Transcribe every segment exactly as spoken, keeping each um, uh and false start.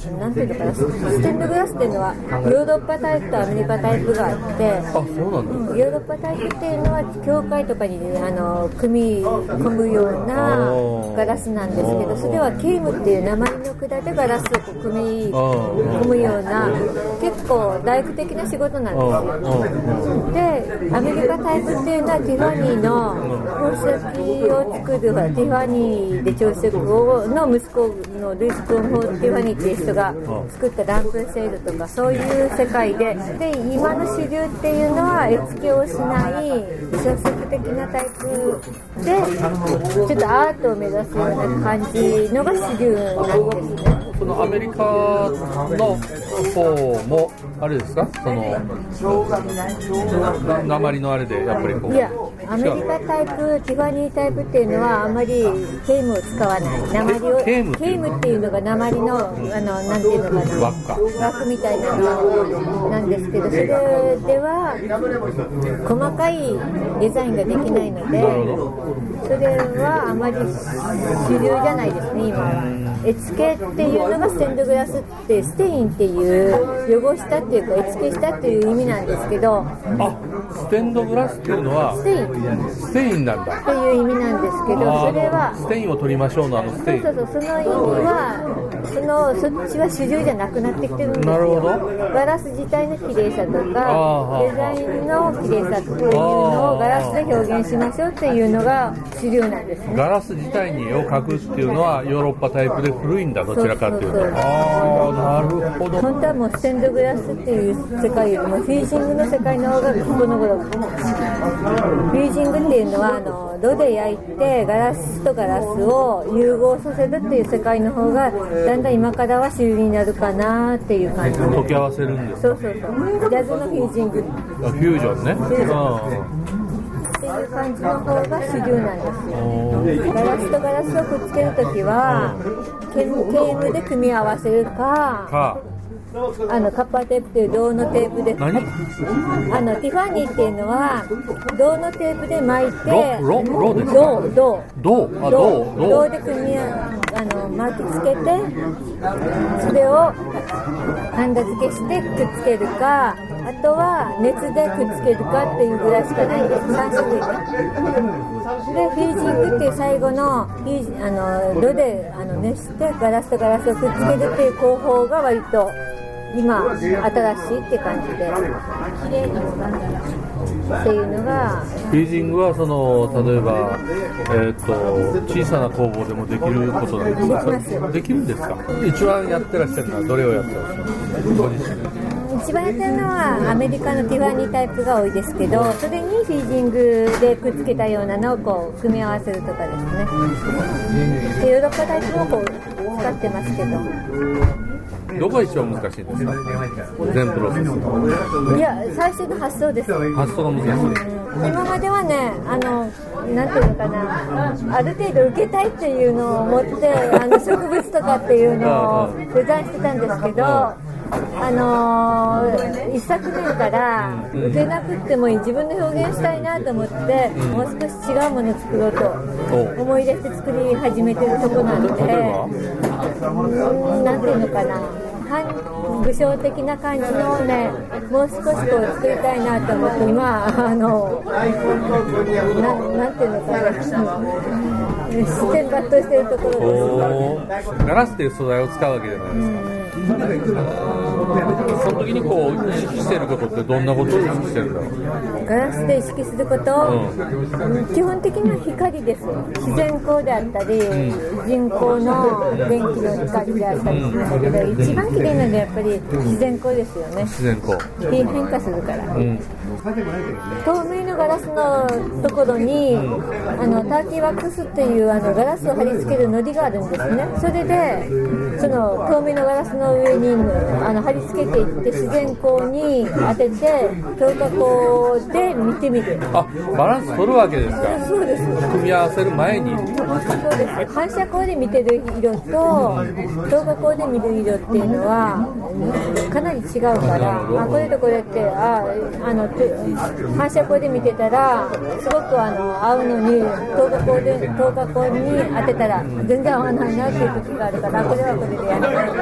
なんていうのかな、ステンドグラスっていうのはヨーロッパタイプとアメリカタイプがあって、 あ、そうなんだ、 うん、ヨーロッパタイプっていうのは教会とかに、ね、あの組み込むようなガラスなんですけど、それはケームっていう鉛の管でガラスをこう組み込むような結構大工的な仕事なんですよ。で、アメリカタイプっていうのはティファニーの宝石を作る、ティファニーで朝食をの息子のルイス・クオンホー・ティファニーっていう人が作ったランプセールとかそういう世界で、で今の主流っていうのは絵付けをしない小説的なタイプでちょっとアートを目指すような感じのが主流なんですね。 そのアメリカの方もあれですか、その鉛のあれでやっぱりこう、 いやアメリカタイプ、ティファニータイプっていうのはあまりケームを使わない、鉛をケームケームっていうのが鉛のあのなんていうのかな、 輪っか輪っかみたいなのなんですけど、それでは細かいデザインができないので、それはあまり主流じゃないですね今は。絵付けっていうのがステンドグラスってステインっていう汚したっていうか絵付けしたっていう意味なんですけど、 あ、ステンドグラスっていうのはステインステインなんだっていう意味なんですけど、それはステインを取りましょうのあのステイン、 そうそうそう、その意味はそのそっちは主流じゃなくなってきてるんですよ。 なるほど。 ガラス自体の綺麗さとかデザインの綺麗さっていうのをガラスで表現しましょうっていうのが主流なんですね。 ガラス自体に絵を描くっていうのはヨーロッパタイプで古いんだ、どちらかっていうと。ああ、なるほど。 本当はもうステンドグラスっていう世界よりもフィージングの世界の方がこの頃、フィージングっていうのはあの炉で焼いてガラスとガラスを融合させるっていう世界の方がだんだん今からは主流になるかなっていう感じで、 溶け合わせるんです。 そうそうそう、ジャズのフィージング、 あ、フュージョンね、 フュージョンっていう感じの方が主流なんですよ。ガラスとガラスをくっつけるときはケームで組み合わせるか、 かあのカッパーテープという銅のテープで、 何あのティファニーっていうのは銅のテープで巻いて、 ロロロですか、 銅銅銅あ銅銅銅で組みあの巻きつけて、それをハンダ付けしてくっつけるか、あとは熱でくっつけるかっていうぐらいしかないんです。さん種類で、フィージングっていう最後のフィーあの炉であの熱してガラスとガラスをくっつけるっていう工法が割と今新しいって感じで綺麗にっていうのが、 フィージングはその例えば、えー、と小さな工房でもできることなんですか？ できますよ。 できるんですか？一番やってらっしゃるのはどれをやってらっしゃるんですか？ご自身一番やってるのはアメリカのティファニータイプが多いですけど、それにフィージングでくっつけたようなのをこう組み合わせるとかですね。でヨーロッパタイプもこう使ってますけど、 どこが一番難しいんですか？全プロセス。 いや、最初の発想です。 発想が難しい。 うん、今まではね、あのなんていうのかな、ある程度受けたいっていうのを持ってあの植物とかっていうのをデザインしてたんですけど、あのー、一昨年から受けなくってもいい、自分で表現したいなと思って、うん、もう少し違うものを作ろうと思い出して作り始めてるとこなんで、うん、なんていうのかな、武将的な感じのね、もう少しこう作りたいなと思って今あの な, なんていうのかな自然抜刀しているところです。 ガラスっていう素材を使うわけじゃないですか、うん、その時にこう意識していることってどんなことを意識してるんだろう？ ガラスで意識すること、うん、基本的には光です。自然光であったり、うん、人工の電気の光であったりするんだけど、うん、一番綺麗なのはやっぱり自然光ですよね。 自然光変化するから、うん、透明のガラスのところにあのターキーワックスっていうあのガラスを貼り付ける糊があるんですね。それでその透明のガラスの上にあの貼り付けていって自然光に当てて透過光で見てみる。 あ、バランス取るわけですか？ そうです。 組み合わせる前に。 そうです。反射光で見てる色と透過光で見る色っていうのはかなり違うから、あ、これとこれってああの反射光で見てたらすごくあの合うのに透過光で透過光に当てたら全然合わないなっていう時があるから、これはこれでやる。パネル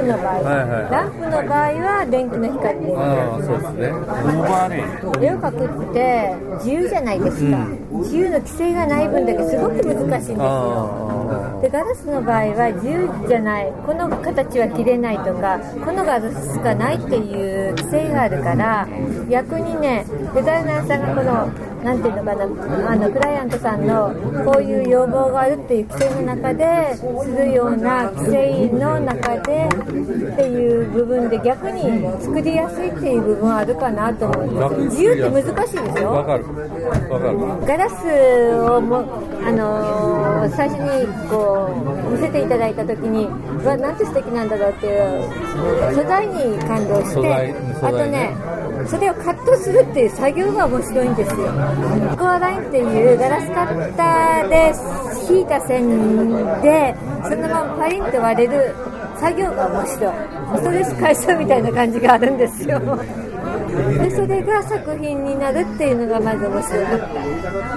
の場合、はいはい、ランプの場合は電気の光で、 あそうですね。オーバーレイ絵を描くって自由じゃないですか、うん、自由の規制がない分だけすごく難しいんですよ。でガラスの場合は自由じゃない、この形は切れないとかこのガラスしかないっていう規制があるから、逆にねデザイナーさんがこのなんていうのかな、あのクライアントさんのこういう要望があるっていう規制の中でするような規制の中でっていう部分で逆に作りやすいっていう部分はあるかなと思うんですよ。自由って難しいでしょ。 わかるわかる。 ガラスをもあのー、最初にこう見せていただいた時にわなんて素敵なんだろうっていう素材に感動して、あとねそれをカットするっていう作業が面白いんですよ。コアラインっていうガラスカッターで引いた線でそのままパリンと割れる作業が面白い。ストレス解消みたいな感じがあるんですよ。でそれが作品になるっていうのがまず面白かった、ね、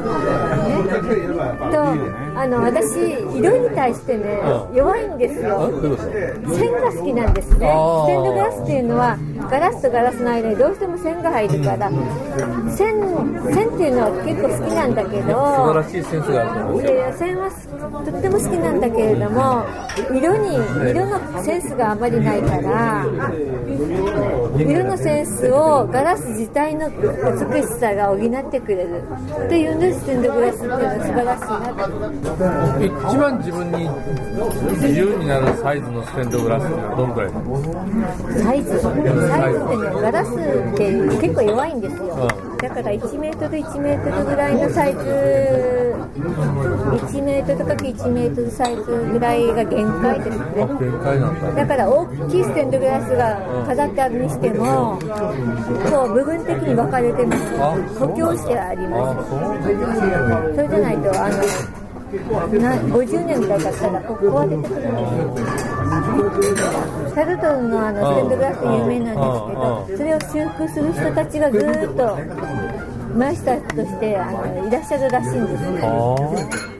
とあの私色に対してね弱いんですよ。線が好きなんですね。ステンドグラスっていうのはガラスとガラスの間にどうしても線が入るから線、線っていうのは結構好きなんだけど、 素晴らしいセンスがあると思う。 いやいや線はとっても好きなんだけれども色に色のセンスがあまりないから色のセンスをガラス自体の美しさが補ってくれるっていうんでステンドグラスっていうのは素晴らしいなと。 一番自分に自由になるサイズのステンドグラスっていうのはどのくらいなの？ サイズサイズってねガラスって結構弱いんですよ、うん、だからいちメートルいちメートルぐらいのサイズいちメートルかけいちメートルサイズぐらいが限界ですね。 限界なんだ。 だから大きいステンドグラスが飾ってあるにしてもこう部分的に分かれてます。補強してあります。それじゃないとあのなごじゅうねんぐらい経ったらここ壊れてくるんですよ。サルトルのあのステンドグラス有名なんですけど、それを修復する人たちがずっとマイスターとしてあのいらっしゃるらしいんですね。